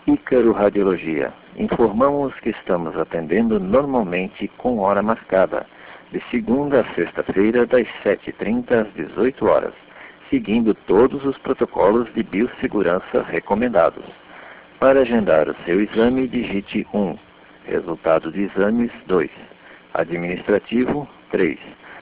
Ícaro Radiologia. Informamos que estamos atendendo normalmente com hora marcada, de segunda a sexta-feira, das 7h30 às 18 horas, seguindo todos os protocolos de biossegurança recomendados. Para agendar o seu exame, digite 1. Resultado de exames 2. Administrativo 3.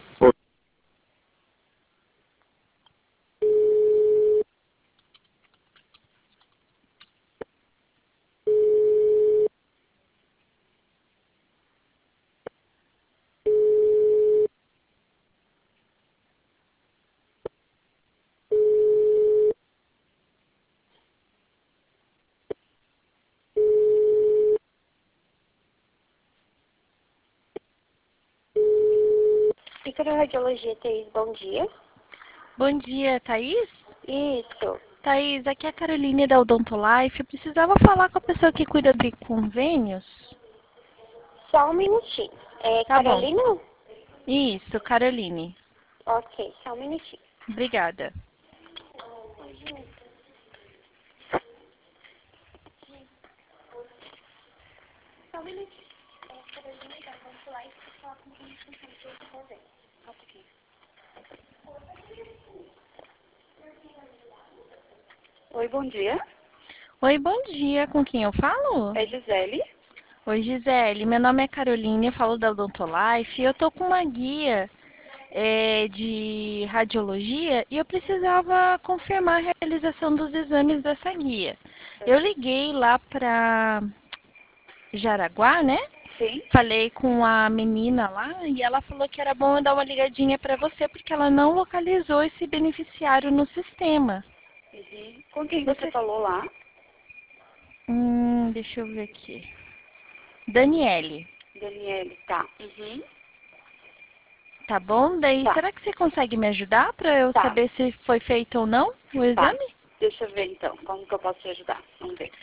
Ícaro Radiologia, Thaís, bom dia. Bom dia, Thaís? Isso. Thaís, aqui é a Caroline da Odontolife. Eu precisava falar com a pessoa que cuida de convênios. Só um minutinho. Tá Carolina? bom. Isso, Caroline. Ok, só um minutinho. Obrigada. Só um minutinho. Carolina da Odontolife, pra falar com quem funciona de convênio. Ok. Oi, bom dia. Oi, bom dia. Com quem eu falo? É Gisele. Oi, Gisele. Meu nome é Caroline, eu falo da Odontolife. Eu tô com uma guia de radiologia e eu precisava confirmar a realização dos exames dessa guia. Eu liguei lá para Jaraguá, né? Sim. Falei com a menina lá e ela falou que era bom eu dar uma ligadinha para você porque ela não localizou esse beneficiário no sistema. Uhum. Com quem você falou lá? Deixa eu ver aqui. Daniele. Daniele, tá. Uhum. Tá bom? Daí, Tá, será que você consegue me ajudar para eu tá, saber se foi feito ou não o tá. exame? Deixa eu ver então, como que eu posso te ajudar? Vamos ver.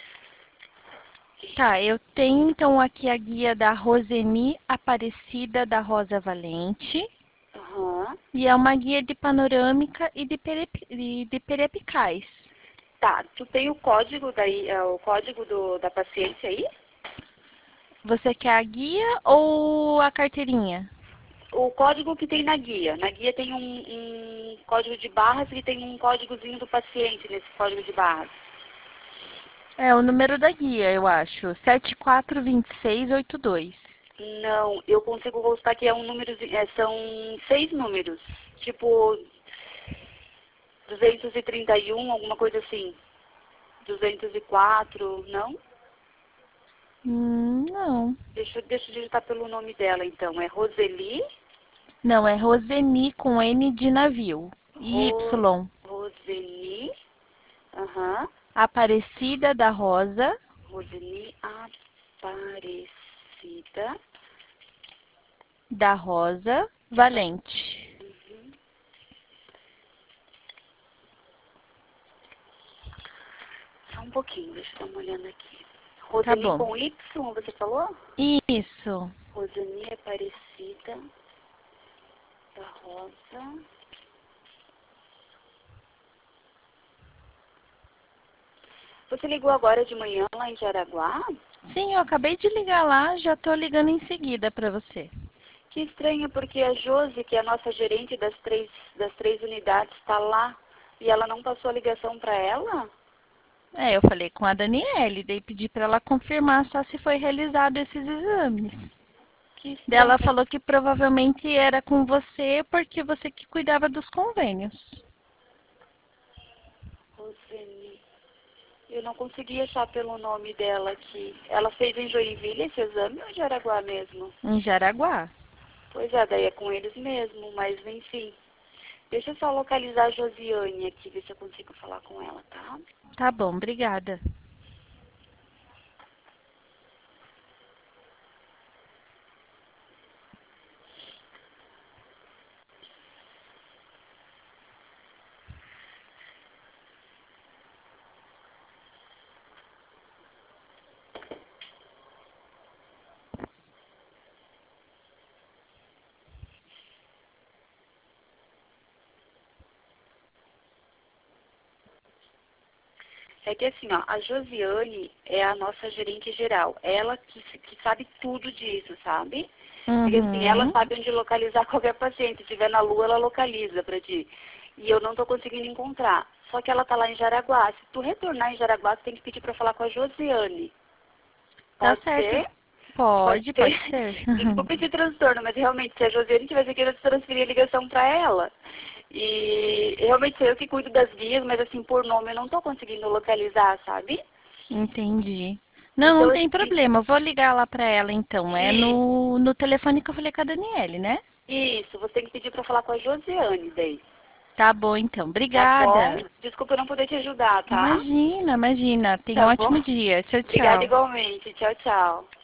Tá, eu tenho então aqui a guia da Roseni Aparecida da Rosa Valente. Aham. E é uma guia de panorâmica e de periapicais. Tá, tu tem o código daí, o código da paciente aí? Você quer a guia ou a carteirinha? O código que tem na guia. Na guia tem um código de barras e tem um códigozinho do paciente nesse código de barras. É o número da guia, eu acho. 742682. Não, eu consigo constar que é um número, são 6 números. Tipo 231, alguma coisa assim. 204, não? Não. Deixa eu digitar pelo nome dela então. É Roseli. Não, é Roseni com N de navio. Y. Roseli. Aham. Aparecida da Rosa. Roseli Aparecida. Da Rosa Valente. Uhum. Só um pouquinho, deixa eu dar uma olhada aqui. Tá Roseli bom. com Y, você falou? Isso. Roseli Aparecida da Rosa. Você ligou agora de manhã lá em Jaraguá? Sim, eu acabei de ligar lá, já tô ligando em seguida para você. Que estranho, porque a Josi, que é a nossa gerente das três unidades, está lá e ela não passou a ligação para ela? É, eu falei com a Daniele, daí pedi para ela confirmar só se foi realizado esses exames. Que Daí estranho. ela falou que provavelmente era com você, porque você que cuidava dos convênios. Roseli. Eu não consegui achar pelo nome dela aqui. Ela fez em Joinville esse exame ou em Jaraguá mesmo? Em Jaraguá. Pois é, daí é com eles mesmo, mas enfim. Deixa eu só localizar a Josiane aqui, ver se eu consigo falar com ela, tá? Tá bom, obrigada. É que assim, ó, a Josiane é a nossa gerente geral. Ela que sabe tudo disso, sabe? Porque assim, ela sabe onde localizar qualquer paciente. Se estiver na Lua, ela localiza pra ti. E eu não tô conseguindo encontrar. Só que ela tá lá em Jaraguá. Se tu retornar em Jaraguá, tu tem que pedir pra falar com a Josiane. Tá Pode certo. ser? Pode ser. Desculpa esse transtorno, mas realmente, se a Josiane tivesse aqui, eu transferir a ligação pra ela. E realmente sou eu que cuido das guias, mas assim, por nome eu não tô conseguindo localizar, sabe? Entendi. Não, Então, não tem problema. Eu vou ligar lá pra ela então. É isso, no telefone que eu falei com a Daniele, né? isso, você tem que pedir pra falar com a Josiane daí. Tá bom então. Tá bom? Obrigada. Desculpa eu não poder te ajudar, tá? Imagina, imagina. Tenha um Tá bom? ótimo dia. Tchau, Obrigada tchau. igualmente. Tchau, tchau.